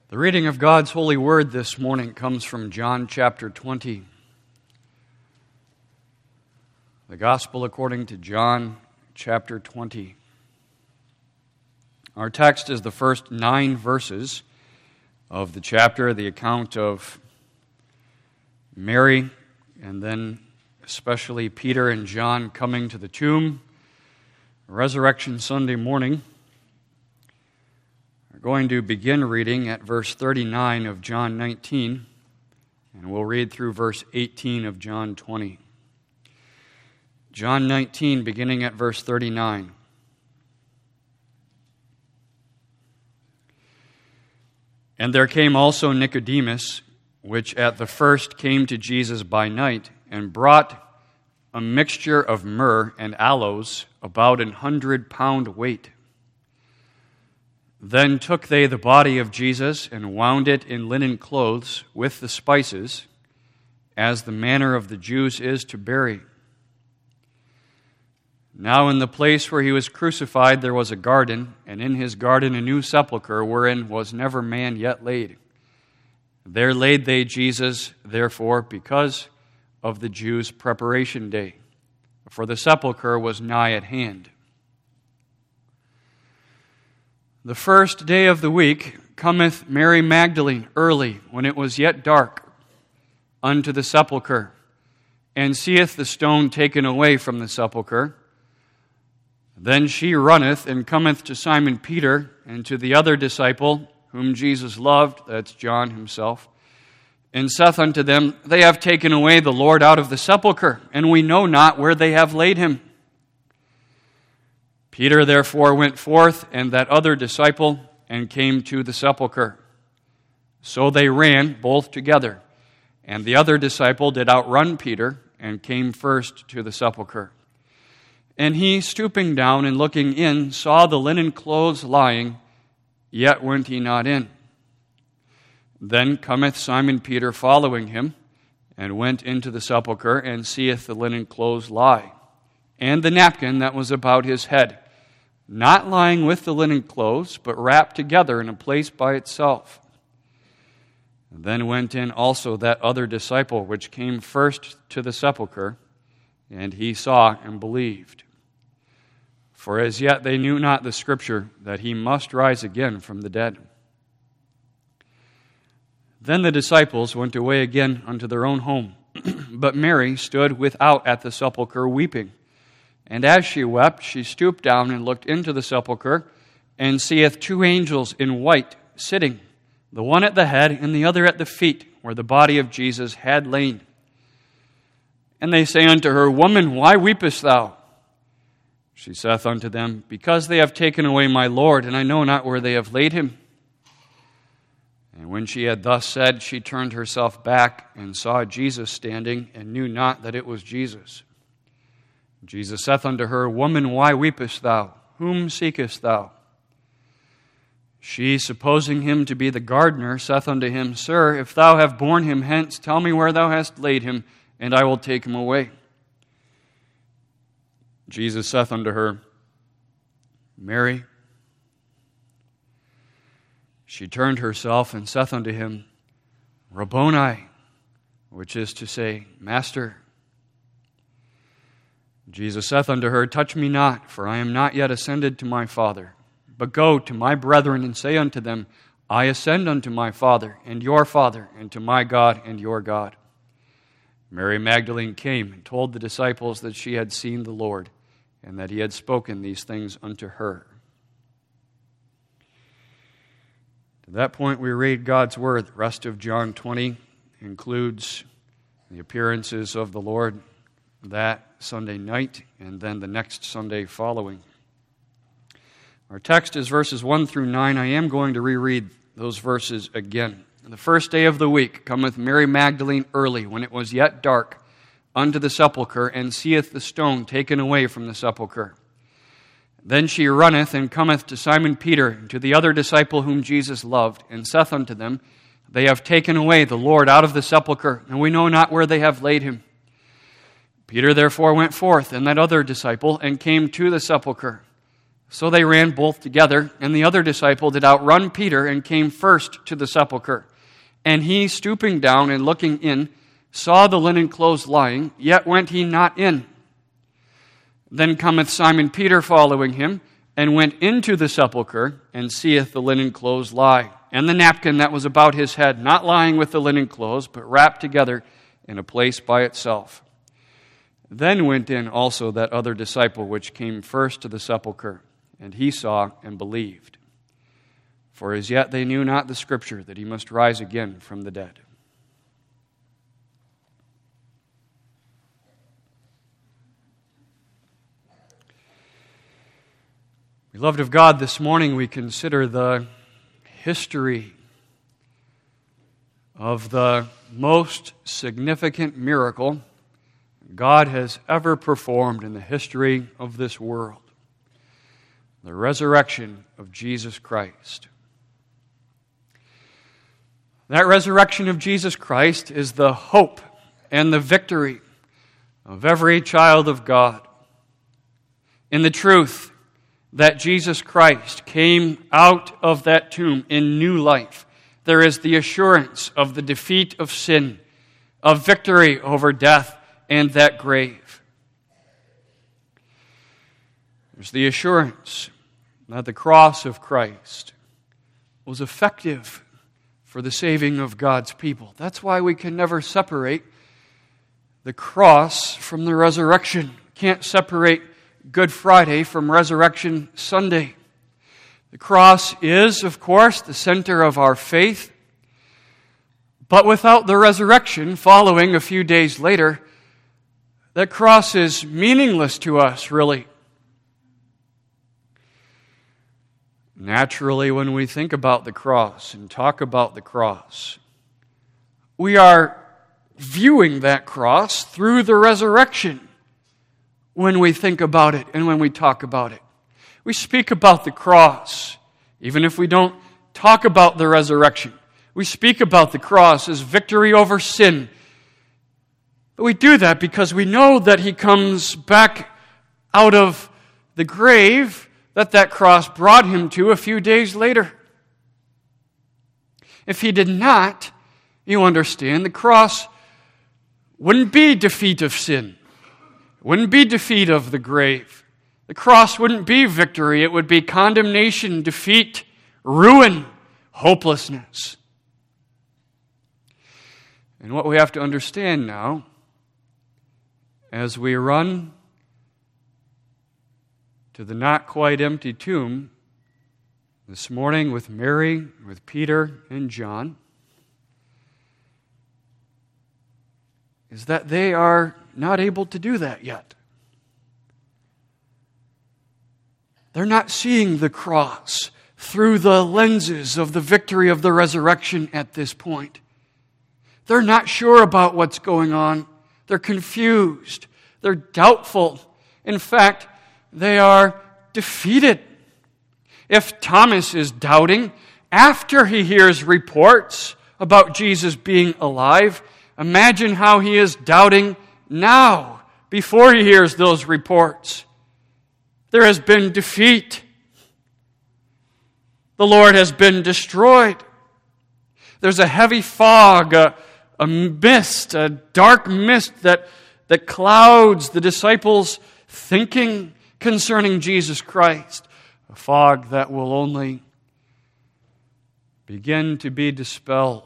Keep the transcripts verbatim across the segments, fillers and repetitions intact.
The reading of God's holy word this morning comes from John chapter twenty. The Gospel according to John chapter twenty. Our text is the first nine verses of the chapter, the account of Mary, and then especially Peter and John coming to the tomb, Resurrection Sunday morning. We're going to begin reading at verse thirty-nine of John nineteen, and we'll read through verse eighteen of John twenty. John nineteen, beginning at verse thirty-nine. And there came also Nicodemus, which at the first came to Jesus by night, and brought a mixture of myrrh and aloes, about an hundred pound weight. Then took they the body of Jesus, and wound it in linen clothes with the spices, as the manner of the Jews is to bury. Now in the place where he was crucified there was a garden, and in his garden a new sepulchre, wherein was never man yet laid. There laid they Jesus, therefore, because of the Jews' preparation day, for the sepulchre was nigh at hand. The first day of the week cometh Mary Magdalene early, when it was yet dark, unto the sepulchre, and seeth the stone taken away from the sepulchre. Then she runneth and cometh to Simon Peter and to the other disciple whom Jesus loved, that's John himself, and saith unto them, They have taken away the Lord out of the sepulchre, and we know not where they have laid him. Peter therefore went forth, and that other disciple, and came to the sepulchre. So they ran both together, and the other disciple did outrun Peter, and came first to the sepulchre. And he, stooping down and looking in, saw the linen clothes lying, yet went he not in. Then cometh Simon Peter following him, and went into the sepulchre, and seeth the linen clothes lie, and the napkin that was about his head, not lying with the linen clothes, but wrapped together in a place by itself. Then went in also that other disciple, which came first to the sepulchre, and he saw and believed. For as yet they knew not the Scripture, that he must rise again from the dead. Then the disciples went away again unto their own home, but Mary stood without at the sepulchre weeping. And as she wept, she stooped down and looked into the sepulchre, and seeth two angels in white sitting, the one at the head and the other at the feet, where the body of Jesus had lain. And they say unto her, Woman, why weepest thou? She saith unto them, Because they have taken away my Lord, and I know not where they have laid him. And when she had thus said, she turned herself back, and saw Jesus standing, and knew not that it was Jesus. Jesus saith unto her, Woman, why weepest thou? Whom seekest thou? She, supposing him to be the gardener, saith unto him, Sir, if thou have borne him hence, tell me where thou hast laid him, and I will take him away. Jesus saith unto her, Mary. She turned herself and saith unto him, Rabboni, which is to say, Master. Jesus saith unto her, Touch me not, for I am not yet ascended to my Father. But go to my brethren and say unto them, I ascend unto my Father and your Father, and to my God and your God. Mary Magdalene came and told the disciples that she had seen the Lord, and that he had spoken these things unto her. To that point, we read God's word. The rest of John twenty includes the appearances of the Lord that Sunday night, and then the next Sunday following. Our text is verses one through nine. I am going to reread those verses again. The first day of the week cometh Mary Magdalene early, when it was yet dark, unto the sepulchre, and seeth the stone taken away from the sepulchre. Then she runneth and cometh to Simon Peter, and to the other disciple whom Jesus loved, and saith unto them, They have taken away the Lord out of the sepulchre, and we know not where they have laid him. Peter therefore went forth, and that other disciple, and came to the sepulchre. So they ran both together, and the other disciple did outrun Peter and came first to the sepulchre. And he, stooping down and looking in, saw the linen clothes lying, yet went he not in. Then cometh Simon Peter following him, and went into the sepulchre, and seeth the linen clothes lie, and the napkin that was about his head, not lying with the linen clothes, but wrapped together in a place by itself. Then went in also that other disciple which came first to the sepulchre, and he saw and believed. For as yet they knew not the Scripture, that he must rise again from the dead. Beloved of God, this morning we consider the history of the most significant miracle God has ever performed in the history of this world: the resurrection of Jesus Christ. That resurrection of Jesus Christ is the hope and the victory of every child of God. In the truth that Jesus Christ came out of that tomb in new life, there is the assurance of the defeat of sin, of victory over death and that grave. There's the assurance that the cross of Christ was effective for the saving of God's people. That's why we can never separate the cross from the resurrection. Can't separate Good Friday from Resurrection Sunday. The cross is, of course, the center of our faith, but without the resurrection following a few days later, that cross is meaningless to us, really. Naturally, when we think about the cross and talk about the cross, we are viewing that cross through the resurrection when we think about it and when we talk about it. We speak about the cross, even if we don't talk about the resurrection. We speak about the cross as victory over sin. But we do that because we know that he comes back out of the grave that that cross brought him to a few days later. If he did not, you understand, the cross wouldn't be defeat of sin. It wouldn't be defeat of the grave. The cross wouldn't be victory. It would be condemnation, defeat, ruin, hopelessness. And what we have to understand now, as we run to the not quite empty tomb this morning with Mary, with Peter and John, is that they are not able to do that yet. They're not seeing the cross through the lenses of the victory of the resurrection at this point. They're not sure about what's going on. They're confused. They're doubtful. In fact, they are defeated. If Thomas is doubting after he hears reports about Jesus being alive, imagine how he is doubting now before he hears those reports. There has been defeat. The Lord has been destroyed. There's a heavy fog, a, a mist, a dark mist that, that clouds the disciples' thinking concerning Jesus Christ. A fog that will only begin to be dispelled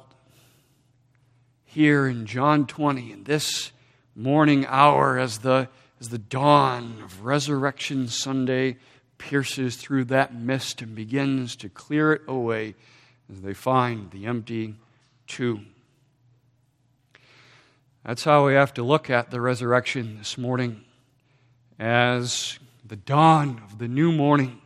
here in John twenty, in this morning hour, as the, as the dawn of Resurrection Sunday pierces through that mist and begins to clear it away as they find the empty tomb. That's how we have to look at the resurrection this morning, as the dawn of the new morning.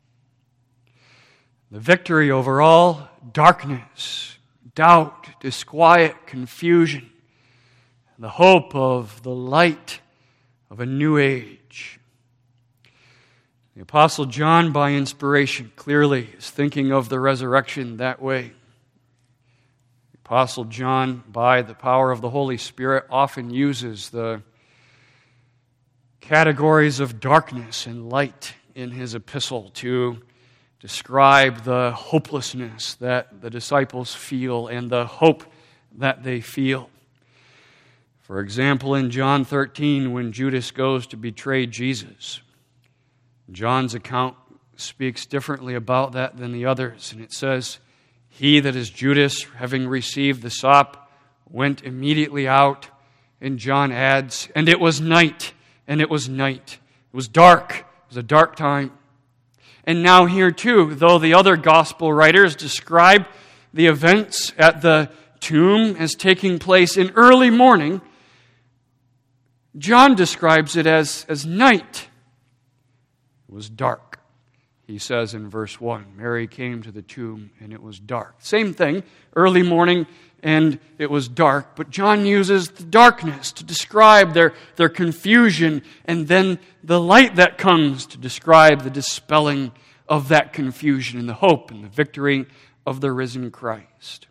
The victory over all darkness, doubt, disquiet, confusion. The hope of the light of a new age. The Apostle John, by inspiration, clearly is thinking of the resurrection that way. The Apostle John, by the power of the Holy Spirit, often uses the categories of darkness and light in his epistle to describe the hopelessness that the disciples feel and the hope that they feel. For example, in John thirteen, when Judas goes to betray Jesus, John's account speaks differently about that than the others, and it says, "He, that is Judas, having received the sop, went immediately out." And John adds, "And it was night, and it was night." It was dark. It was a dark time. And now here too, though the other gospel writers describe the events at the tomb as taking place in early morning, John describes it as, as night. It was dark. He says in verse one, Mary came to the tomb and it was dark. Same thing, early morning and it was dark. But John uses the darkness to describe their, their confusion, and then the light that comes to describe the dispelling of that confusion and the hope and the victory of the risen Christ.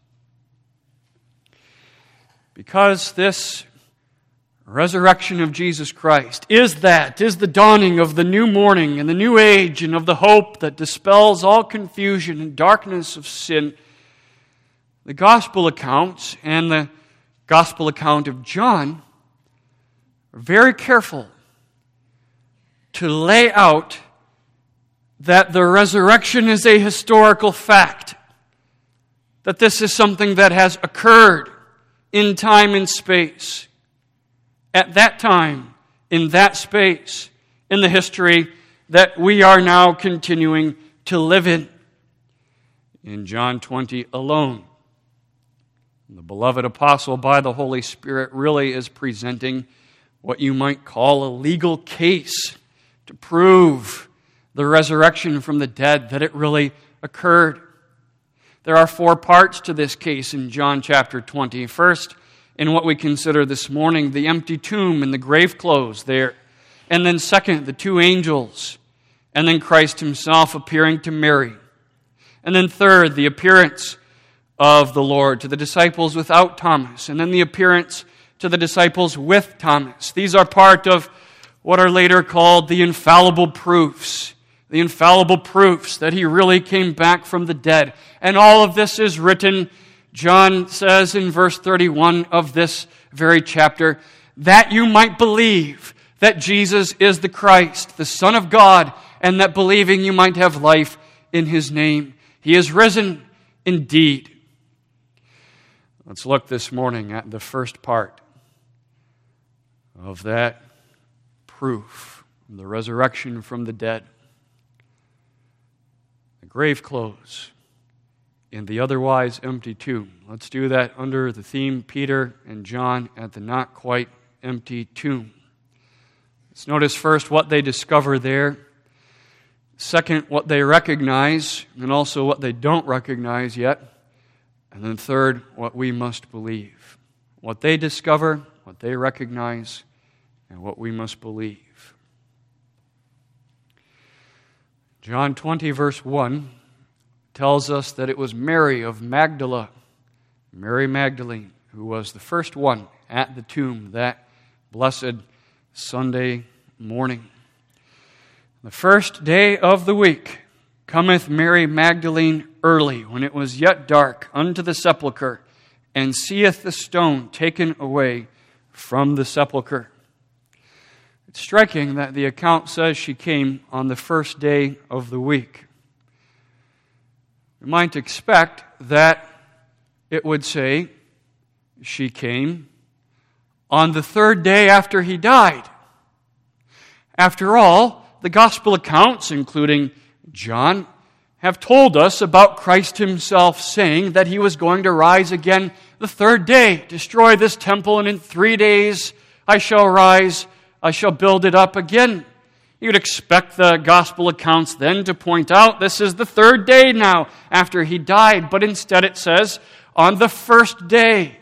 Because this resurrection of Jesus Christ is that, is the dawning of the new morning and the new age and of the hope that dispels all confusion and darkness of sin, the gospel accounts and the gospel account of John are very careful to lay out that the resurrection is a historical fact, that this is something that has occurred in time and space, at that time, in that space, in the history that we are now continuing to live in. In John twenty alone, the beloved apostle by the Holy Spirit really is presenting what you might call a legal case to prove the resurrection from the dead, that it really occurred. There are four parts to this case in John chapter twenty. First, in what we consider this morning, the empty tomb and the grave clothes there. And then second, the two angels. And then Christ himself appearing to Mary. And then third, the appearance of the Lord to the disciples without Thomas. And then the appearance to the disciples with Thomas. These are part of what are later called the infallible proofs. The infallible proofs that he really came back from the dead. And all of this is written, John says in verse thirty-one of this very chapter, that you might believe that Jesus is the Christ, the Son of God, and that believing you might have life in his name. He is risen indeed. Let's look this morning at the first part of that proof, the resurrection from the dead. The grave clothes in the otherwise empty tomb. Let's do that under the theme Peter and John at the not quite empty tomb. Let's notice first what they discover there. Second, what they recognize, and also what they don't recognize yet. And then third, what we must believe. What they discover, what they recognize, and what we must believe. John twenty, verse one, tells us that it was Mary of Magdala, Mary Magdalene, who was the first one at the tomb that blessed Sunday morning. The first day of the week cometh Mary Magdalene early, when it was yet dark, unto the sepulchre, and seeth the stone taken away from the sepulchre. It's striking that the account says she came on the first day of the week. We might expect that it would say she came on the third day after he died. After all, the gospel accounts, including John, have told us about Christ himself saying that he was going to rise again the third day, destroy this temple, and in three days I shall rise, I shall build it up again. You'd expect the gospel accounts then to point out this is the third day now after he died, but instead it says on the first day.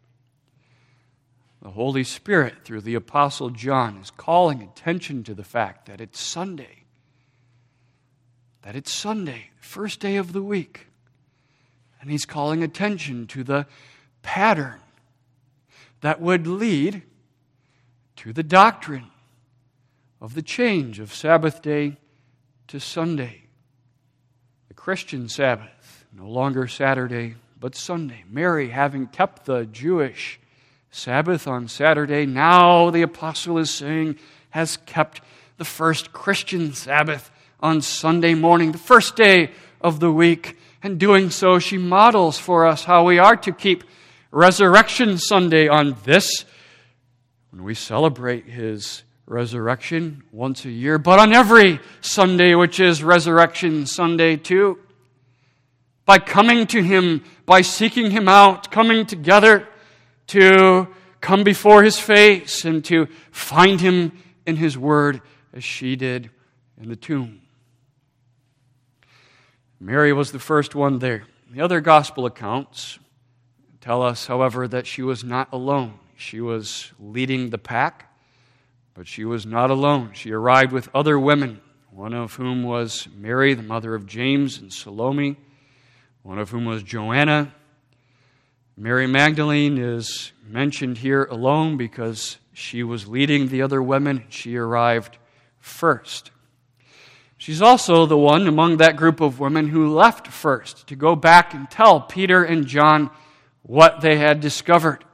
The Holy Spirit, through the Apostle John, is calling attention to the fact that it's Sunday. That it's Sunday, the first day of the week. And he's calling attention to the pattern that would lead to the doctrine of the change of Sabbath day to Sunday. The Christian Sabbath, no longer Saturday, but Sunday. Mary, having kept the Jewish Sabbath on Saturday, now the apostle is saying, has kept the first Christian Sabbath on Sunday morning, the first day of the week. And doing so, she models for us how we are to keep Resurrection Sunday on this, when we celebrate His resurrection once a year, but on every Sunday, which is Resurrection Sunday too. By coming to Him, by seeking Him out, coming together to come before His face and to find Him in His Word, as she did in the tomb. Mary was the first one there. The other gospel accounts tell us, however, that she was not alone. She was leading the pack, but she was not alone. She arrived with other women, one of whom was Mary, the mother of James and Salome, one of whom was Joanna. Mary Magdalene is mentioned here alone because she was leading the other women. She arrived first. She's also the one among that group of women who left first to go back and tell Peter and John what they had discovered.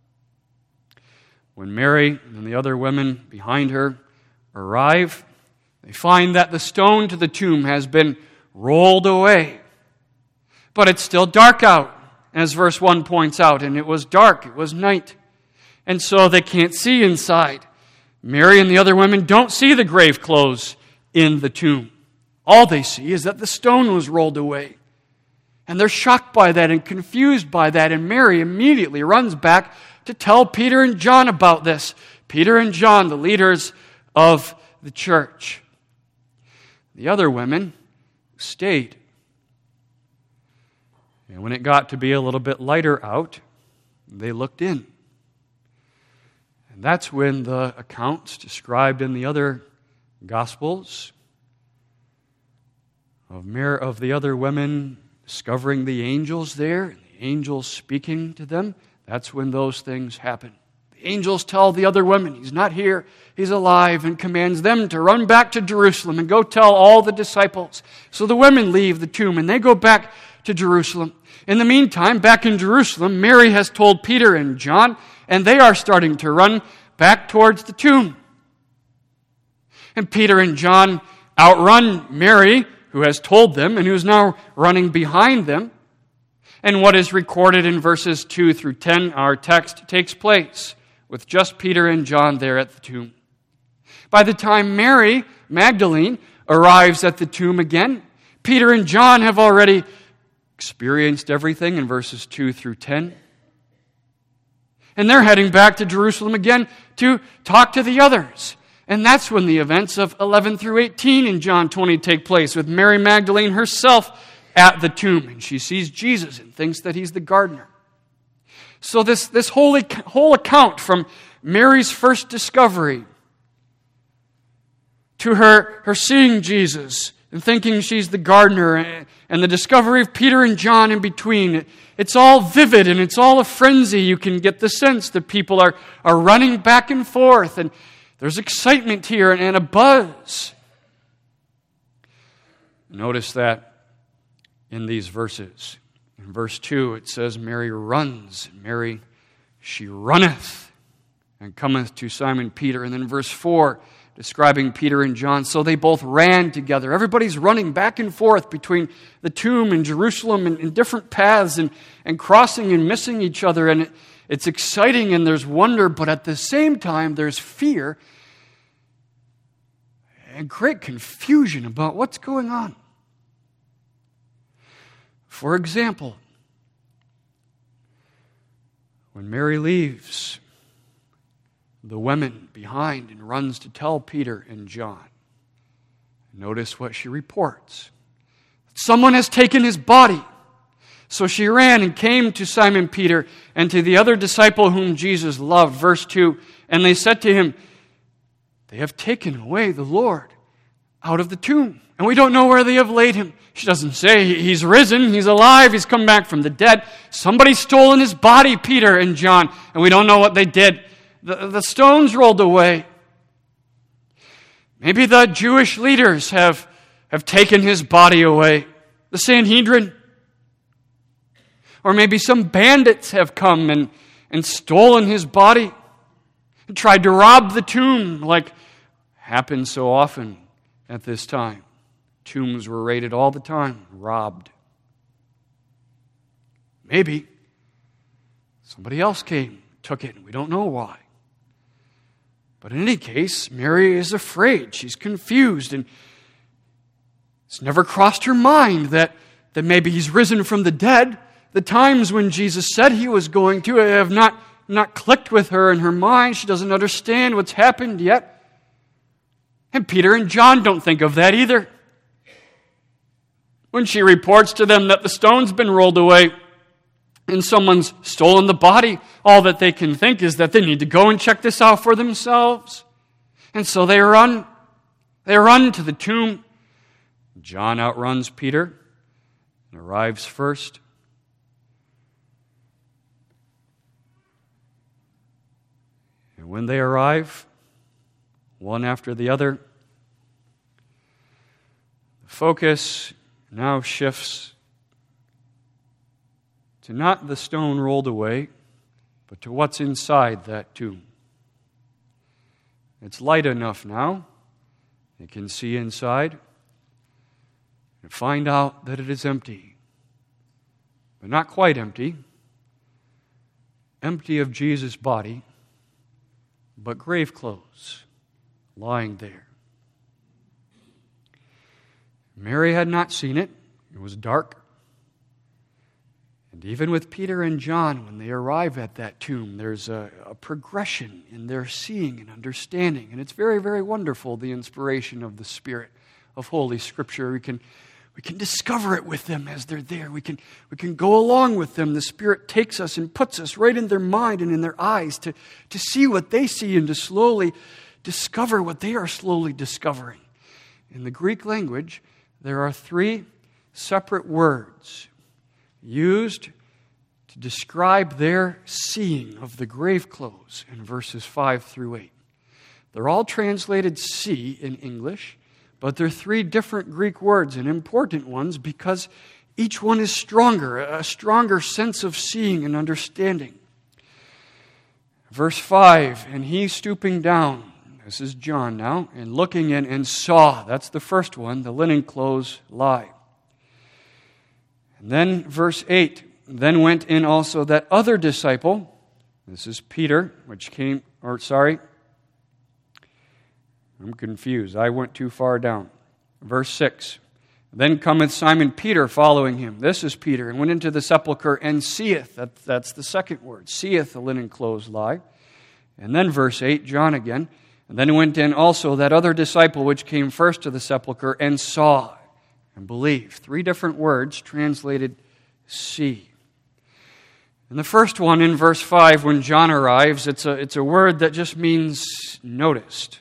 When Mary and the other women behind her arrive, they find that the stone to the tomb has been rolled away. But it's still dark out, as verse one points out, and it was dark, it was night. And so they can't see inside. Mary and the other women don't see the grave clothes in the tomb. All they see is that the stone was rolled away. And they're shocked by that and confused by that. And Mary immediately runs back to tell Peter and John about this. Peter and John, the leaders of the church. The other women stayed. And when it got to be a little bit lighter out, they looked in. And that's when the accounts described in the other Gospels of Mary, of the other women discovering the angels there, and the angels speaking to them, that's when those things happen. The angels tell the other women, He's not here, He's alive, and commands them to run back to Jerusalem and go tell all the disciples. So the women leave the tomb and they go back to Jerusalem. In the meantime, back in Jerusalem, Mary has told Peter and John, and they are starting to run back towards the tomb. And Peter and John outrun Mary, who has told them and who's now running behind them. And what is recorded in verses two through ten, our text, takes place with just Peter and John there at the tomb. By the time Mary Magdalene arrives at the tomb again, Peter and John have already experienced everything in verses two through ten. And they're heading back to Jerusalem again to talk to the others. And that's when the events of eleven through eighteen in John twenty take place, with Mary Magdalene herself at the tomb. And she sees Jesus and thinks that He's the gardener. So this, this whole, whole account from Mary's first discovery to her, her seeing Jesus and thinking she's the gardener, and the discovery of Peter and John in between, it's all vivid and it's all a frenzy. You can get the sense that people are, are running back and forth, and there's excitement here and a buzz. Notice that in these verses. In verse two, it says, Mary runs. Mary, she runneth and cometh to Simon Peter. And then verse four, describing Peter and John, so they both ran together. Everybody's running back and forth between the tomb and Jerusalem in, in different paths and, and crossing and missing each other. And it, it's exciting and there's wonder, but at the same time there's fear and great confusion about what's going on. For example, when Mary leaves the women behind and runs to tell Peter and John, notice what she reports. Someone has taken his body. So she ran and came to Simon Peter and to the other disciple whom Jesus loved. Verse two, and they said to him, they have taken away the Lord out of the tomb, and we don't know where they have laid Him. She doesn't say He's risen, He's alive, He's come back from the dead. Somebody's stolen His body, Peter and John, and we don't know what they did. The, the stones rolled away. Maybe the Jewish leaders have have taken his body away. The Sanhedrin. Or maybe some bandits have come and, and stolen his body and tried to rob the tomb, like happens so often at this time. Tombs were raided all the time, robbed. Maybe somebody else came, took it, and we don't know why. But in any case, Mary is afraid. She's confused, and it's never crossed her mind that, that maybe he's risen from the dead. The times when Jesus said he was going to have not, not clicked with her in her mind. She doesn't understand what's happened yet. And Peter and John don't think of that either. When she reports to them that the stone's been rolled away and someone's stolen the body, all that they can think is that they need to go and check this out for themselves. And so they run. They run to the tomb. John outruns Peter and arrives first. And when they arrive, one after the other, the focus now shifts to not the stone rolled away, but to what's inside that tomb. It's light enough now. You can see inside and find out that it is empty. But not quite empty. Empty of Jesus' body, but grave clothes lying there. Mary had not seen it. It was dark. And even with Peter and John, when they arrive at that tomb, there's a, a progression in their seeing and understanding. And it's very, very wonderful, the inspiration of the Spirit of Holy Scripture. We can, we can discover it with them as they're there. We can, we can go along with them. The Spirit takes us and puts us right in their mind and in their eyes to, to see what they see and to slowly discover what they are slowly discovering. In the Greek language, there are three separate words used to describe their seeing of the grave clothes in verses five through eight. They're all translated see in English, but they're three different Greek words and important ones because each one is stronger, a stronger sense of seeing and understanding. Verse five, and he stooping down, this is John now, and looking in and saw, that's the first one, the linen clothes lie. And then verse eight, then went in also that other disciple, this is Peter, which came, or sorry, I'm confused, I went too far down. Verse six, then cometh Simon Peter following him, this is Peter, and went into the sepulchre and seeth, that, that's the second word, seeth the linen clothes lie. And then verse eight, John again, and then went in also that other disciple which came first to the sepulchre and saw and believed. Three different words translated see. And the first one in verse five, when John arrives, it's a, it's a word that just means noticed.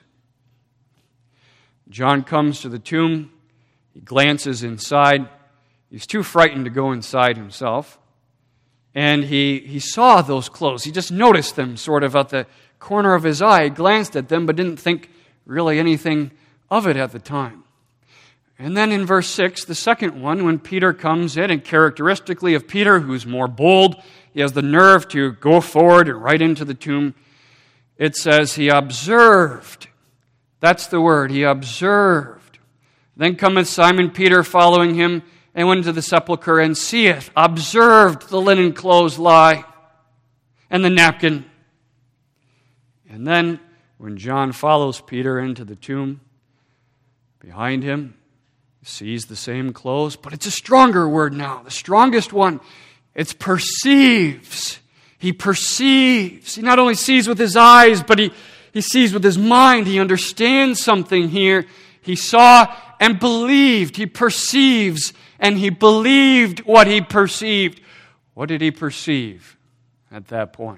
John comes to the tomb. He glances inside. He's too frightened to go inside himself. And he, he saw those clothes. He just noticed them sort of at the corner of his eye, glanced at them, but didn't think really anything of it at the time. And then in verse six, the second one, when Peter comes in, and characteristically of Peter, who's more bold, he has the nerve to go forward and right into the tomb, it says he observed. That's the word, he observed. Then cometh Simon Peter following him, and went into the sepulchre and seeth, observed the linen clothes lie, and the napkin. And then, when John follows Peter into the tomb, behind him, sees the same clothes, but it's a stronger word now, the strongest one. It's perceives. He perceives. He not only sees with his eyes, but he, he sees with his mind. He understands something here. He saw and believed. He perceives and he believed what he perceived. What did he perceive at that point?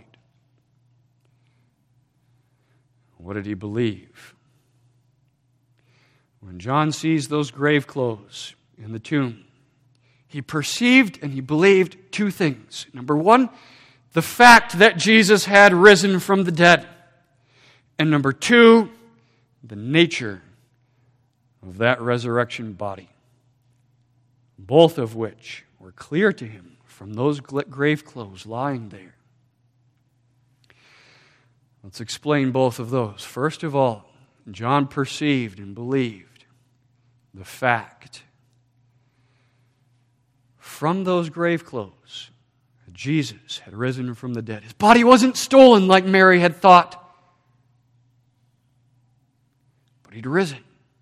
What did he believe? When John sees those grave clothes in the tomb, he perceived and he believed two things. Number one, the fact that Jesus had risen from the dead. And number two, the nature of that resurrection body, both of which were clear to him from those grave clothes lying there. Let's explain both of those. First of all, John perceived and believed the fact from those grave clothes that Jesus had risen from the dead. His body wasn't stolen like Mary had thought, but he'd risen.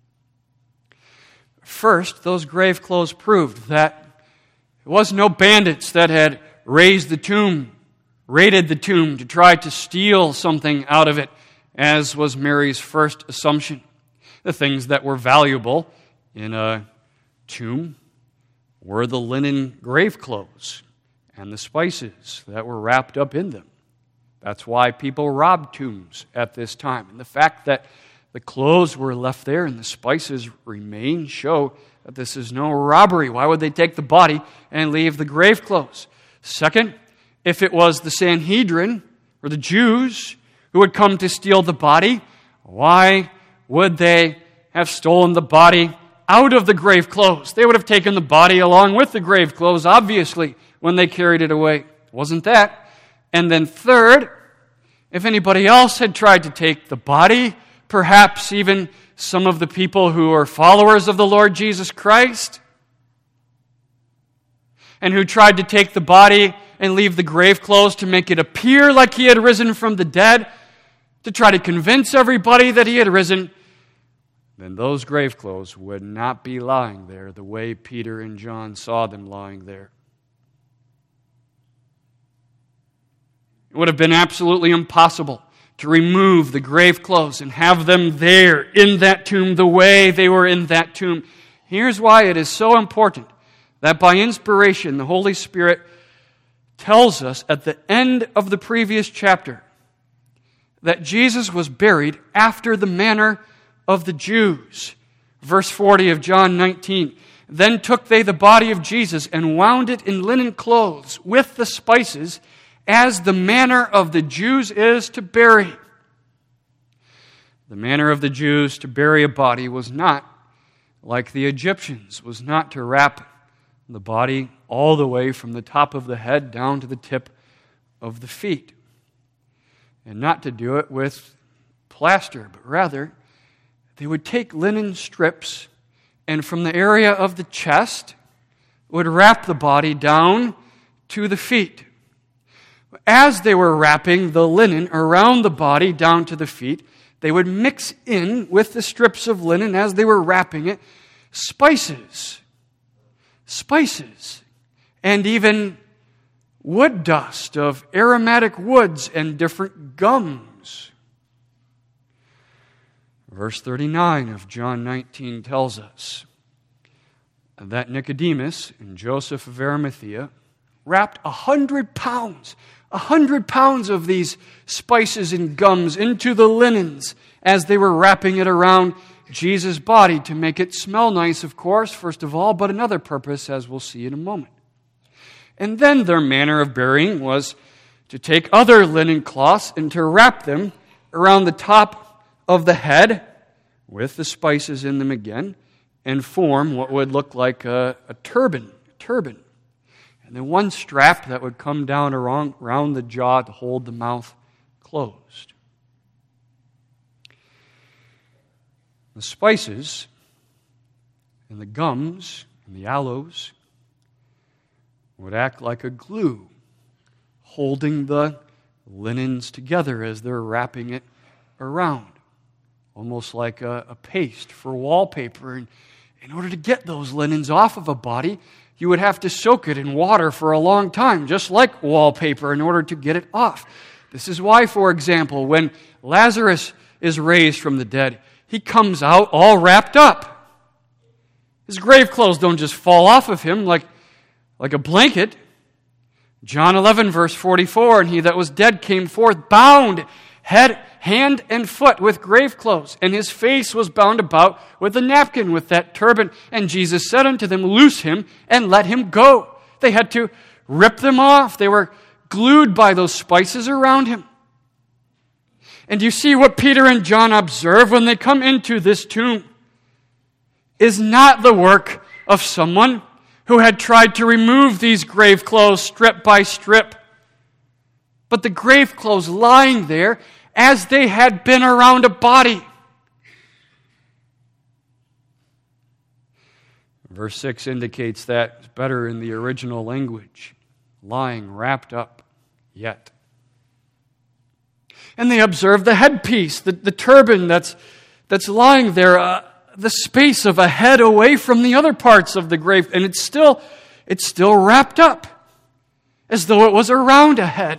First, those grave clothes proved that it was no bandits that had raised the tomb, raided the tomb to try to steal something out of it, as was Mary's first assumption. The things that were valuable in a tomb were the linen grave clothes and the spices that were wrapped up in them. That's why people robbed tombs at this time. And the fact that the clothes were left there and the spices remain show that this is no robbery. Why would they take the body and leave the grave clothes? Second, if it was the Sanhedrin or the Jews who had come to steal the body, why would they have stolen the body out of the grave clothes? They would have taken the body along with the grave clothes, obviously, when they carried it away. Wasn't that? And then third, if anybody else had tried to take the body, perhaps even some of the people who are followers of the Lord Jesus Christ, and who tried to take the body and leave the grave clothes to make it appear like he had risen from the dead, to try to convince everybody that he had risen, then those grave clothes would not be lying there the way Peter and John saw them lying there. It would have been absolutely impossible to remove the grave clothes and have them there in that tomb the way they were in that tomb. Here's why it is so important that by inspiration the Holy Spirit tells us at the end of the previous chapter that Jesus was buried after the manner of the Jews. Verse forty of John nineteen. Then took they the body of Jesus and wound it in linen clothes with the spices, as the manner of the Jews is to bury. The manner of the Jews to bury a body was not like the Egyptians, was not to wrap the body all the way from the top of the head down to the tip of the feet. And not to do it with plaster, but rather they would take linen strips and from the area of the chest would wrap the body down to the feet. As they were wrapping the linen around the body down to the feet, they would mix in with the strips of linen as they were wrapping it spices, spices, and even wood dust of aromatic woods and different gums. Verse thirty-nine of John nineteen tells us that Nicodemus and Joseph of Arimathea wrapped a hundred pounds, a hundred pounds of these spices and gums into the linens as they were wrapping it around Jesus' body to make it smell nice, of course, first of all, but another purpose, as we'll see in a moment. And then their manner of burying was to take other linen cloths and to wrap them around the top of the head with the spices in them again and form what would look like a, a turban, a turban. And then one strap that would come down around, around the jaw to hold the mouth closed. The spices and the gums and the aloes would act like a glue, holding the linens together as they're wrapping it around, almost like a, a paste for wallpaper. And in order to get those linens off of a body, you would have to soak it in water for a long time, just like wallpaper, in order to get it off. This is why, for example, when Lazarus is raised from the dead, he comes out all wrapped up. His grave clothes don't just fall off of him like, like a blanket. John eleven, verse forty-four, and he that was dead came forth bound, head, hand, and foot with grave clothes, and his face was bound about with a napkin, with that turban. And Jesus said unto them, loose him and let him go. They had to rip them off. They were glued by those spices around him. And you see what Peter and John observe when they come into this tomb. is not the work of someone who had tried to remove these grave clothes strip by strip, but the grave clothes lying there as they had been around a body. Verse six indicates that better in the original language, lying wrapped up yet. And they observe the headpiece, the, the turban that's, that's lying there, uh, the space of a head away from the other parts of the grave, and it's still, it's still wrapped up, as though it was around a head.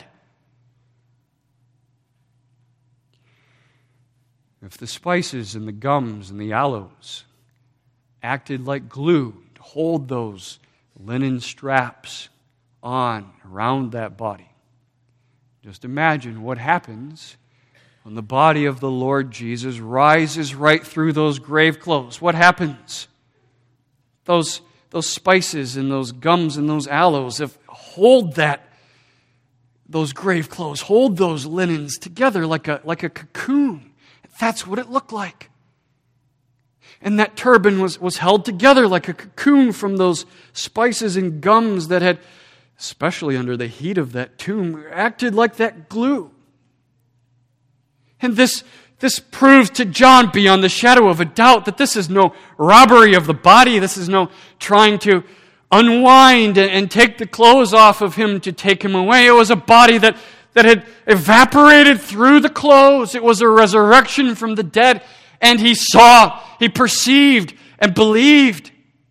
If the spices and the gums and the aloes acted like glue to hold those linen straps on around that body, just imagine what happens when the body of the Lord Jesus rises right through those grave clothes. What happens? Those, those spices and those gums and those aloes, if hold that, those grave clothes, hold those linens together like a, like a cocoon. That's what it looked like. And that turban was, was held together like a cocoon from those spices and gums that had, especially under the heat of that tomb, acted like that glue. And this, this proves to John beyond the shadow of a doubt that this is no robbery of the body. This is no trying to unwind and, and take the clothes off of him to take him away. It was a body that, that had evaporated through the clothes. It was a resurrection from the dead. And he saw, he perceived, and believed.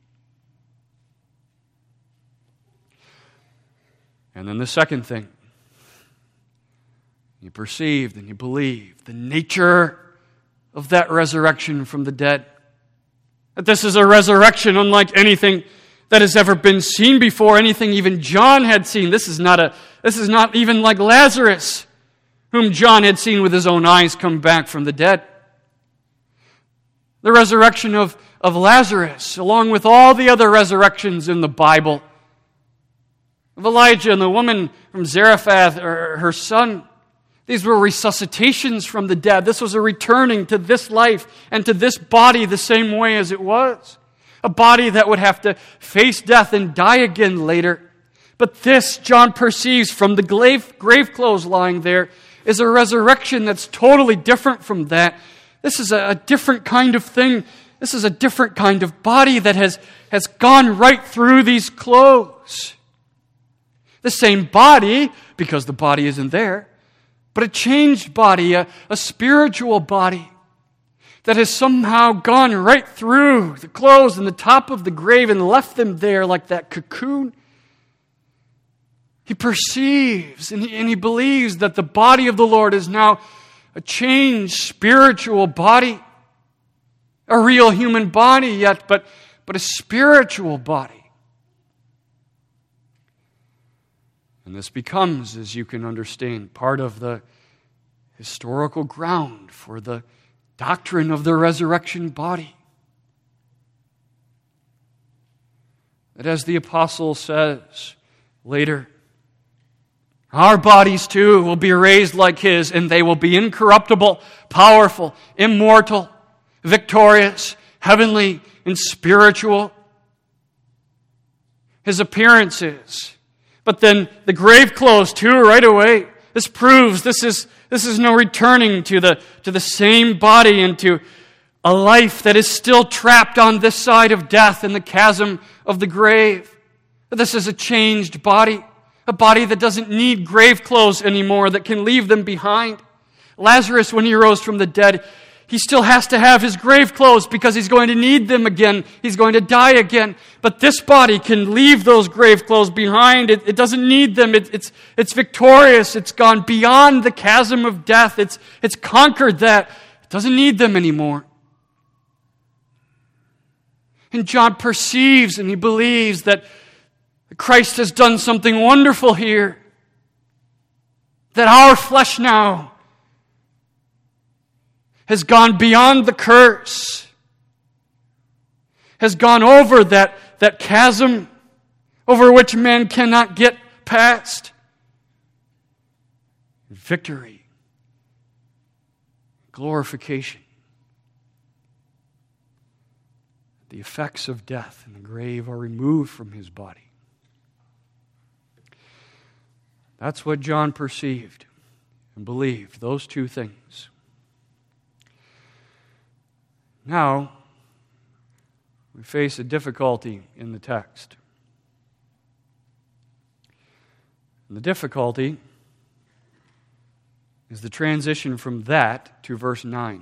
And then the second thing, he perceived and he believed the nature of that resurrection from the dead. That this is a resurrection unlike anything that has ever been seen before, anything even John had seen. This is not a, this is not even like Lazarus, whom John had seen with his own eyes come back from the dead. The resurrection of, of Lazarus, along with all the other resurrections in the Bible, of Elijah and the woman from Zarephath, or her son. These were resuscitations from the dead. This was a returning to this life and to this body the same way as it was. A body that would have to face death and die again later. But this, John perceives from the grave, grave clothes lying there, is a resurrection that's totally different from that. This is a, a different kind of thing. This is a different kind of body that has, has gone right through these clothes. The same body, because the body isn't there, but a changed body, a, a spiritual body that has somehow gone right through the clothes and the top of the grave and left them there like that cocoon. He perceives and he, and he believes that the body of the Lord is now a changed spiritual body, a real human body yet, but, but a spiritual body. And this becomes, as you can understand, part of the historical ground for the doctrine of the resurrection body. That as the apostle says later, our bodies too will be raised like his, and they will be incorruptible, powerful, immortal, victorious, heavenly, and spiritual. His appearances. But then the grave clothes too, right away. This proves this is this is no returning to the to the same body and to a life that is still trapped on this side of death in the chasm of the grave. This is a changed body, a body that doesn't need grave clothes anymore, that can leave them behind. Lazarus, when he rose from the dead, he still has to have his grave clothes because he's going to need them again. He's going to die again. But this body can leave those grave clothes behind. It, it doesn't need them. It, it's, it's victorious. It's gone beyond the chasm of death. It's, it's conquered that. It doesn't need them anymore. And John perceives and he believes that Christ has done something wonderful here. That our flesh now has gone beyond the curse, has gone over that, that chasm over which man cannot get past. Victory, glorification. The effects of death in the grave are removed from his body. That's what John perceived and believed, those two things. Now, we face a difficulty in the text. And the difficulty is the transition from that to verse nine.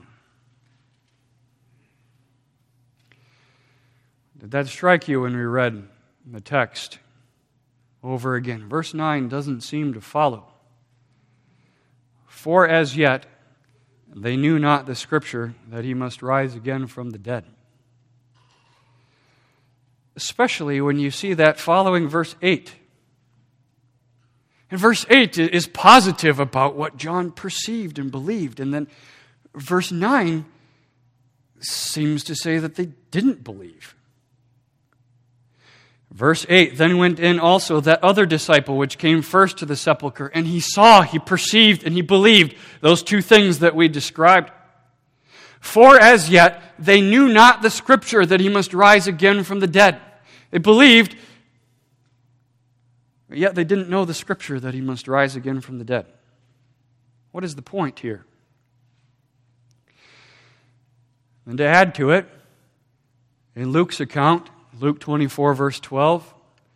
Did that strike you when we read the text over again? Verse nine doesn't seem to follow. For as yet they knew not the Scripture that he must rise again from the dead. Especially when you see that following verse eight. And verse eight is positive about what John perceived and believed. And then verse nine seems to say that they didn't believe. Verse eight, then went in also that other disciple which came first to the sepulchre, and he saw, he perceived, and he believed those two things that we described. For as yet they knew not the Scripture that he must rise again from the dead. They believed, but yet they didn't know the Scripture that he must rise again from the dead. What is the point here? And to add to it, in Luke's account, Luke twenty-four, verse twelve,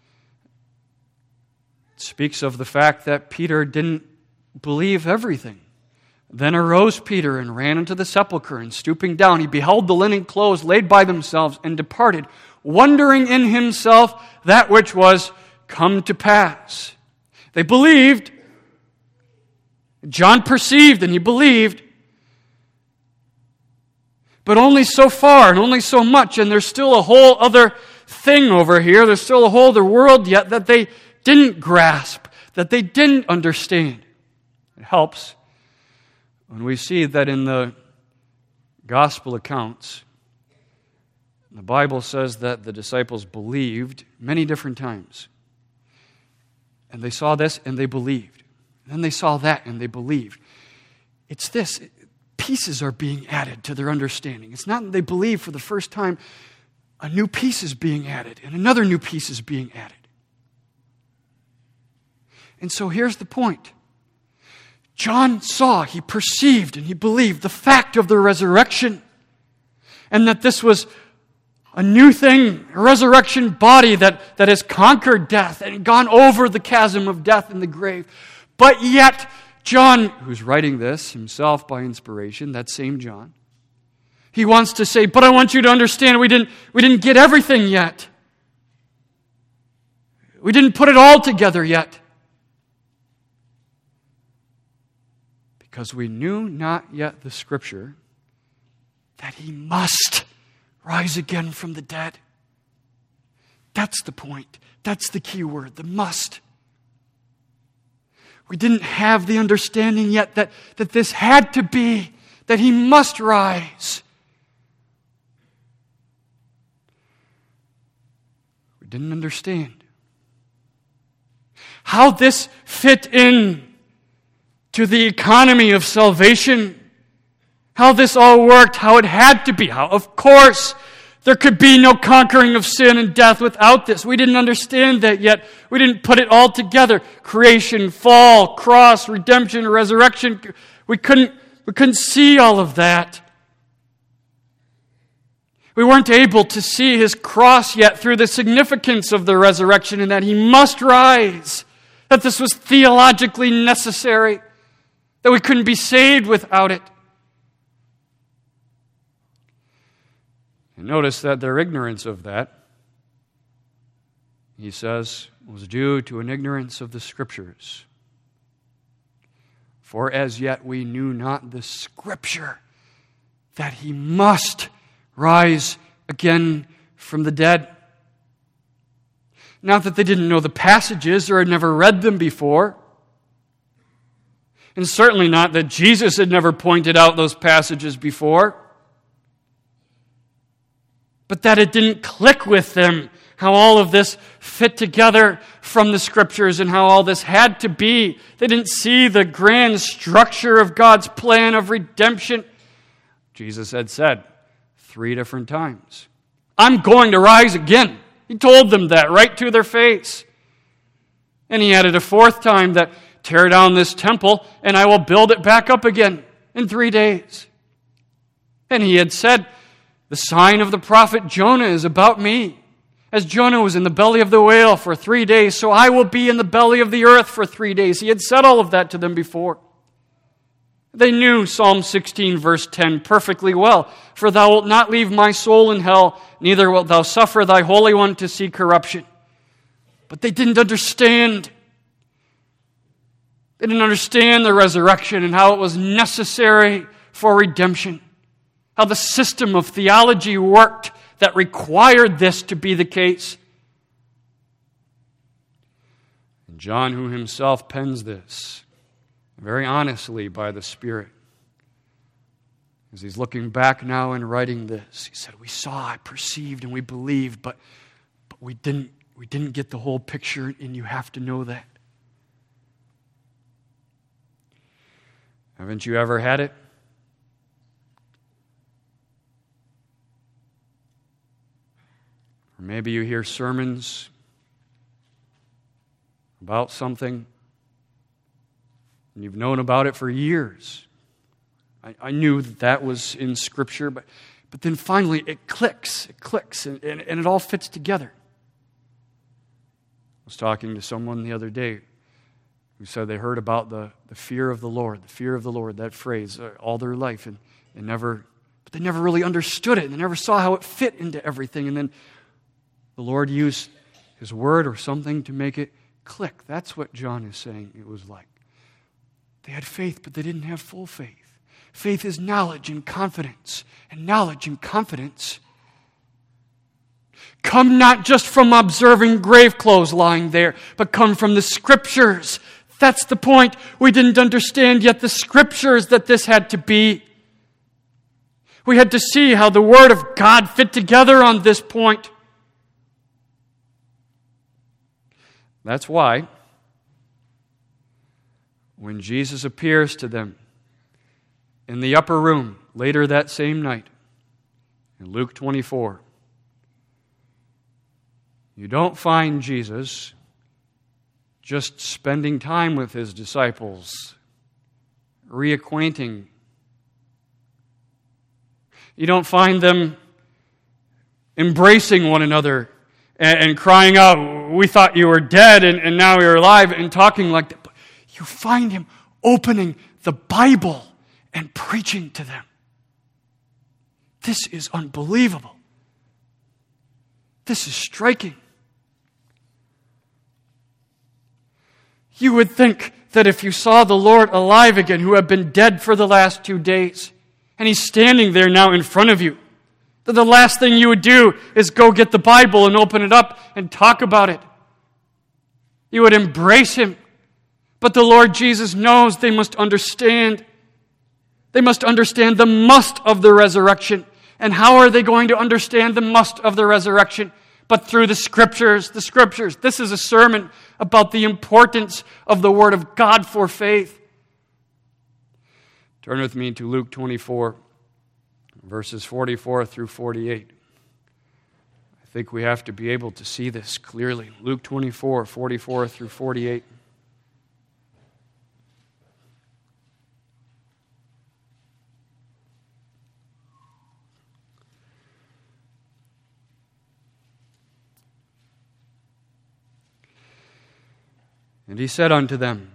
it speaks of the fact that Peter didn't believe everything. Then arose Peter and ran into the sepulchre, and stooping down, he beheld the linen clothes laid by themselves, and departed, wondering in himself that which was come to pass. They believed. John perceived and he believed. But only so far and only so much, and there's still a whole other thing over here. There's still a whole other world yet that they didn't grasp, that they didn't understand. It helps when we see that in the gospel accounts, the Bible says that the disciples believed many different times. And they saw this and they believed. And then they saw that and they believed. It's this. Pieces are being added to their understanding. It's not that they believe for the first time. A new piece is being added and another new piece is being added. And so here's the point. John saw, he perceived, and he believed the fact of the resurrection, and that this was a new thing, a resurrection body that, that has conquered death and gone over the chasm of death in the grave. But yet, John, who's writing this himself by inspiration, that same John, he wants to say, but I want you to understand we didn't, we didn't get everything yet. We didn't put it all together yet. Because we knew not yet the Scripture that he must rise again from the dead. That's the point. That's the key word, the must. We didn't have the understanding yet that, that this had to be, that he must rise. We didn't understand how this fit in to the economy of salvation, how this all worked, how it had to be, how, of course, there could be no conquering of sin and death without this. We didn't understand that yet. We didn't put it all together. Creation, fall, cross, redemption, resurrection. We couldn't, we couldn't see all of that. We weren't able to see his cross yet through the significance of the resurrection and that he must rise, that this was theologically necessary, that we couldn't be saved without it. And notice that their ignorance of that, he says, was due to an ignorance of the Scriptures. For as yet we knew not the Scripture that he must rise again from the dead. Not that they didn't know the passages or had never read them before. And certainly not that Jesus had never pointed out those passages before. But that it didn't click with them how all of this fit together from the Scriptures and how all this had to be. They didn't see the grand structure of God's plan of redemption. Jesus had said three different times, I'm going to rise again. He told them that right to their face. And he added a fourth time that, tear down this temple and I will build it back up again in three days. And he had said, the sign of the prophet Jonah is about me. As Jonah was in the belly of the whale for three days, so I will be in the belly of the earth for three days. He had said all of that to them before. They knew Psalm sixteen, verse ten perfectly well. For thou wilt not leave my soul in hell, neither wilt thou suffer thy Holy One to see corruption. But they didn't understand. They didn't understand the resurrection and how it was necessary for redemption. How the system of theology worked that required this to be the case. And John, who himself pens this very honestly by the Spirit, as he's looking back now and writing this, he said, we saw, I perceived, and we believed, but, but we didn't, we didn't get the whole picture, and you have to know that. Haven't you ever had it? Or maybe you hear sermons about something, and you've known about it for years. I, I knew that that was in Scripture, but, but then finally it clicks, it clicks, and, and, and it all fits together. I was talking to someone the other day who said they heard about the, the fear of the Lord, the fear of the Lord, that phrase, uh, all their life, and, and never, but they never really understood it, and they never saw how it fit into everything, and then the Lord used His Word or something to make it click. That's what John is saying it was like. They had faith, but they didn't have full faith. Faith is knowledge and confidence, and knowledge and confidence come not just from observing grave clothes lying there, but come from the Scriptures. That's the point. We didn't understand yet the Scriptures that this had to be. We had to see how the Word of God fit together on this point. That's why when Jesus appears to them in the upper room later that same night, in Luke twenty-four, you don't find Jesus just spending time with His disciples, reacquainting. You don't find them embracing one another and, and crying out, we thought you were dead and, and now you're alive, and talking like that. But you find Him opening the Bible and preaching to them. This is unbelievable. This is striking. You would think that if you saw the Lord alive again, who had been dead for the last two days, and He's standing there now in front of you, that the last thing you would do is go get the Bible and open it up and talk about it. You would embrace Him. But the Lord Jesus knows they must understand. They must understand the must of the resurrection. And how are they going to understand the must of the resurrection? But through the Scriptures, the Scriptures. This is a sermon about the importance of the Word of God for faith. Turn with me to Luke twenty-four, verses forty-four through forty-eight. I think we have to be able to see this clearly. Luke twenty-four, forty-four through forty-eight. And He said unto them,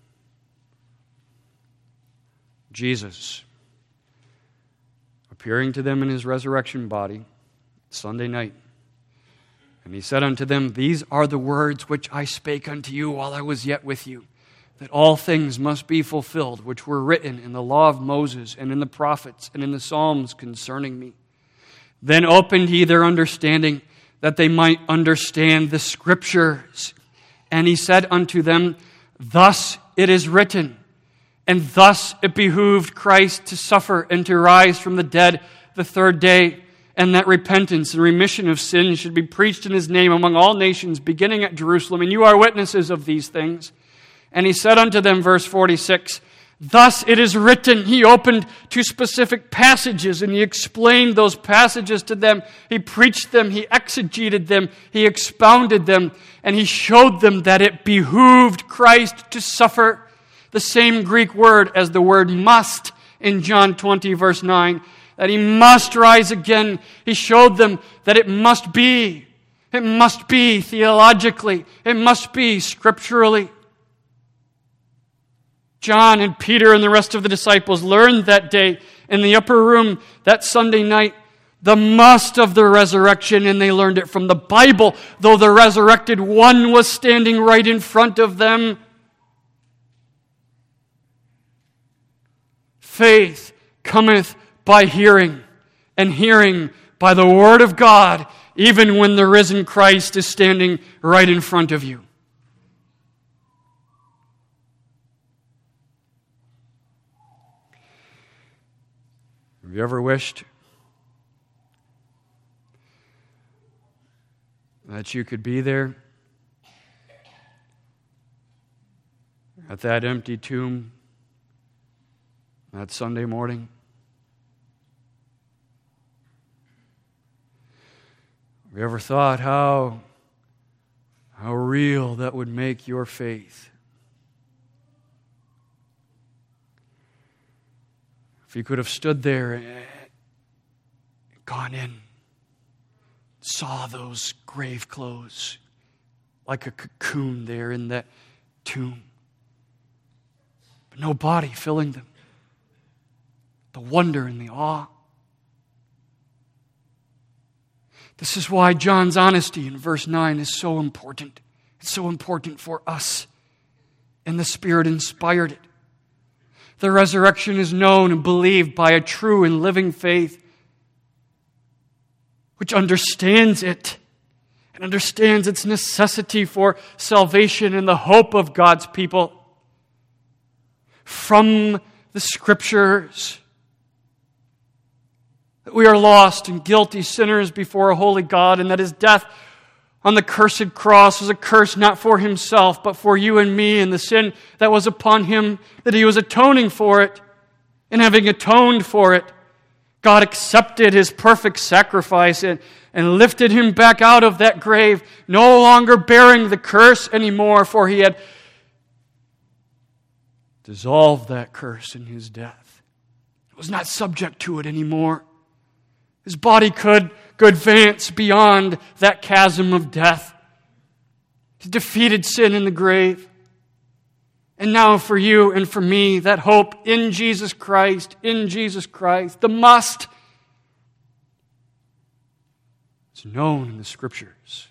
Jesus, appearing to them in His resurrection body, Sunday night, and He said unto them, these are the words which I spake unto you while I was yet with you, that all things must be fulfilled, which were written in the law of Moses, and in the prophets, and in the Psalms concerning me. Then opened He their understanding, that they might understand the Scriptures. And He said unto them, thus it is written, and thus it behooved Christ to suffer and to rise from the dead the third day, and that repentance and remission of sins should be preached in His name among all nations, beginning at Jerusalem. And you are witnesses of these things. And He said unto them, verse forty-six, Thus it is written. He opened to specific passages and he explained those passages to them. He preached them, he exegeted them, he expounded them, and he showed them that it behooved Christ to suffer. The same Greek word as the word must in John twenty, verse nine, that he must rise again. He showed them that it must be. It must be theologically. It must be scripturally. John and Peter and the rest of the disciples learned that day in the upper room that Sunday night the must of the resurrection, and they learned it from the Bible, though the resurrected one was standing right in front of them. Faith cometh by hearing, and hearing by the word of God, even when the risen Christ is standing right in front of you. Have you ever wished that you could be there at that empty tomb that Sunday morning? Have you ever thought how, how real that would make your faith? If you could have stood there and gone in, saw those grave clothes like a cocoon there in that tomb, but no body filling them. The wonder and the awe. This is why John's honesty in verse nine is so important. It's so important for us. And the Spirit inspired it. The resurrection is known and believed by a true and living faith which understands it and understands its necessity for salvation and the hope of God's people from the Scriptures. That we are lost and guilty sinners before a holy God, and that His death on the cursed cross was a curse not for Himself, but for you and me, and the sin that was upon Him, that He was atoning for it. And having atoned for it, God accepted His perfect sacrifice and, and lifted Him back out of that grave, no longer bearing the curse anymore, for He had dissolved that curse in His death. It was not subject to it anymore. His body could, could advance beyond that chasm of death. He defeated sin in the grave. And now for you and for me, that hope in Jesus Christ, in Jesus Christ, the must, it's known in the Scriptures.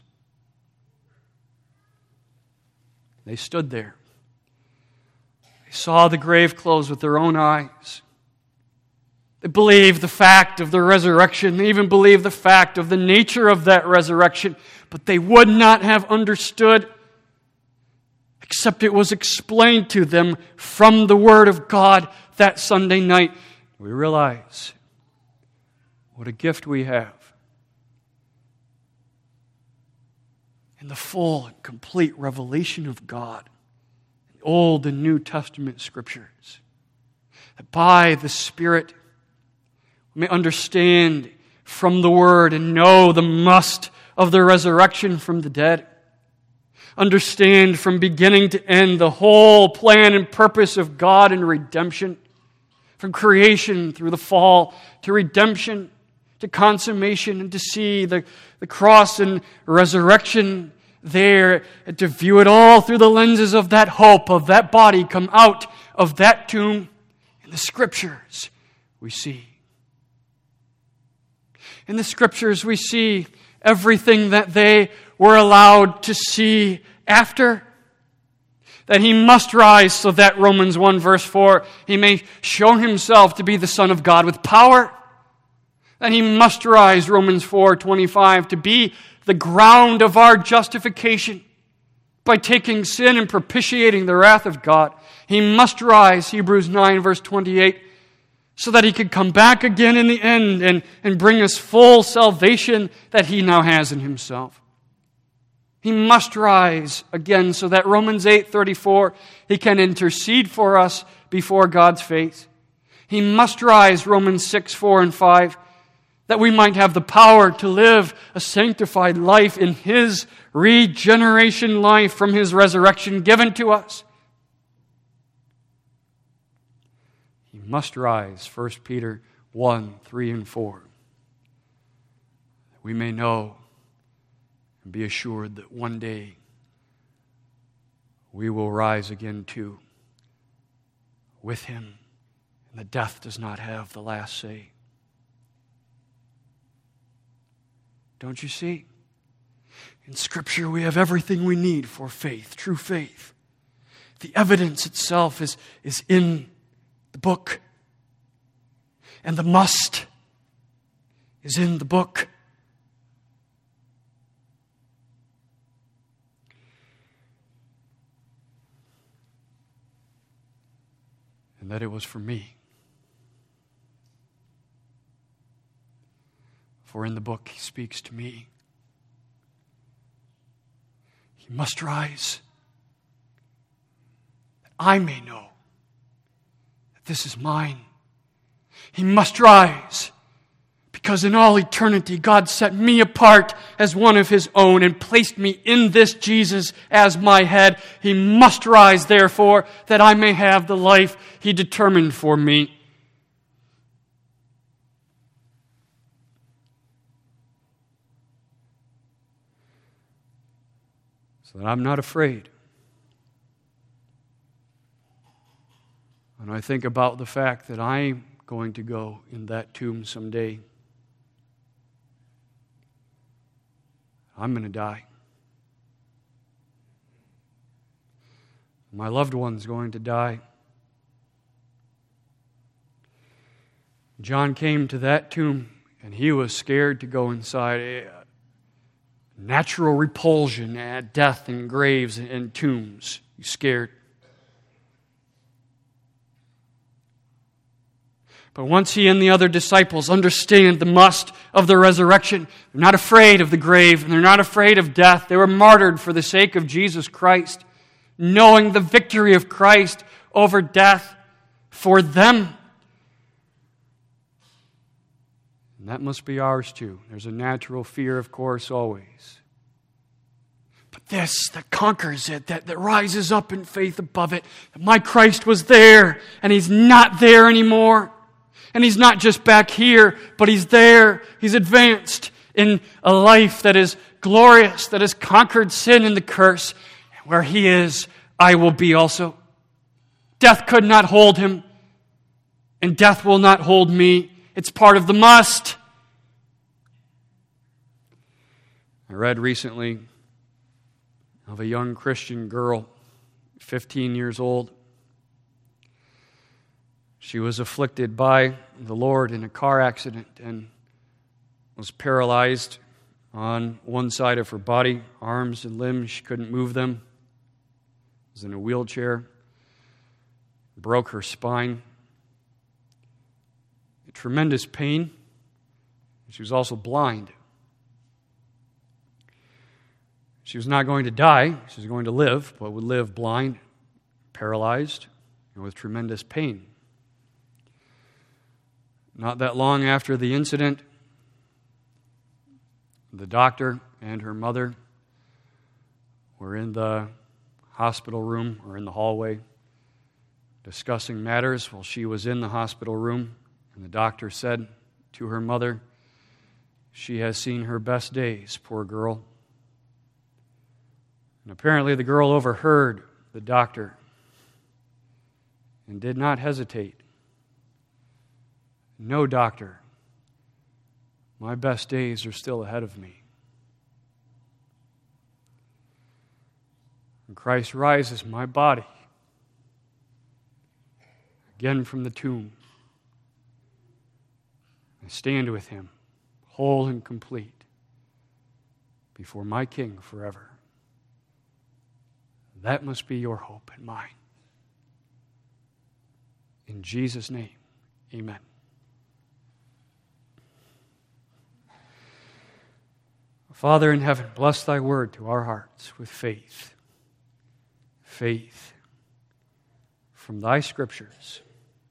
They stood there. They saw the grave clothes with their own eyes. They believed the fact of the resurrection. They even believed the fact of the nature of that resurrection. But they would not have understood except it was explained to them from the Word of God that Sunday night. We realize what a gift we have in the full and complete revelation of God in the Old and New Testament Scriptures. That by the Spirit we may understand from the Word and know the must of the resurrection from the dead. Understand from beginning to end the whole plan and purpose of God in redemption. From creation through the fall to redemption to consummation, and to see the, the cross and resurrection there, and to view it all through the lenses of that hope, of that body come out of that tomb. In the Scriptures we see. In the Scriptures we see everything that they were allowed to see after. That He must rise so that, Romans one verse four, He may show Himself to be the Son of God with power. That He must rise, Romans four twenty-five, to be the ground of our justification by taking sin and propitiating the wrath of God. He must rise, Hebrews nine verse twenty-eight, so that He could come back again in the end and, and bring us full salvation that He now has in Himself. He must rise again so that, Romans eight thirty-four, He can intercede for us before God's face. He must rise, Romans six, four and five, that we might have the power to live a sanctified life in His regeneration life from His resurrection given to us. He must rise, First Peter one, three and four, that we may know and be assured that one day we will rise again too with Him, and that death does not have the last say. Don't you see? In Scripture we have everything we need for faith, true faith. The evidence itself is, is in the book. And the must is in the book. And that it was for me. For in the book He speaks to me. He must rise, that I may know that this is mine. He must rise, because in all eternity God set me apart as one of His own and placed me in this Jesus as my head. He must rise, therefore, that I may have the life He determined for me. So that I'm not afraid. When I think about the fact that I'm going to go in that tomb someday, I'm going to die. My loved one's going to die. John came to that tomb and he was scared to go inside. Natural repulsion at death and graves and tombs. He's scared. But once he and the other disciples understand the must of the resurrection, they're not afraid of the grave, and they're not afraid of death. They were martyred for the sake of Jesus Christ, knowing the victory of Christ over death for them. And that must be ours too. There's a natural fear, of course, always. But this that conquers it, that, that rises up in faith above it, that my Christ was there, and He's not there anymore. And He's not just back here, but He's there. He's advanced in a life that is glorious, that has conquered sin and the curse. Where He is, I will be also. Death could not hold Him, and death will not hold me. It's part of the must. I read recently of a young Christian girl, fifteen years old. She was afflicted by the Lord in a car accident and was paralyzed on one side of her body, arms and limbs. She couldn't move them. Was in a wheelchair. Broke her spine. Tremendous pain. She was also blind. She was not going to die. She was going to live, but would live blind, paralyzed, and with tremendous pain. Not that long after the incident, the doctor and her mother were in the hospital room or in the hallway discussing matters while she was in the hospital room. And the doctor said to her mother, "She has seen her best days, poor girl." And apparently the girl overheard the doctor and did not hesitate. "No, doctor, my best days are still ahead of me." And Christ rises my body again from the tomb. I stand with Him, whole and complete, before my King forever. That must be your hope and mine. In Jesus' name, amen. Father in heaven, bless Thy word to our hearts with faith. Faith from thy scriptures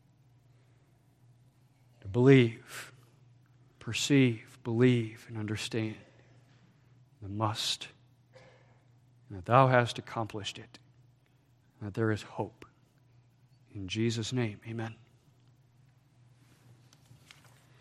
to believe, perceive, believe, and understand the must, and that thou hast accomplished it, and that there is hope. In Jesus' name, amen.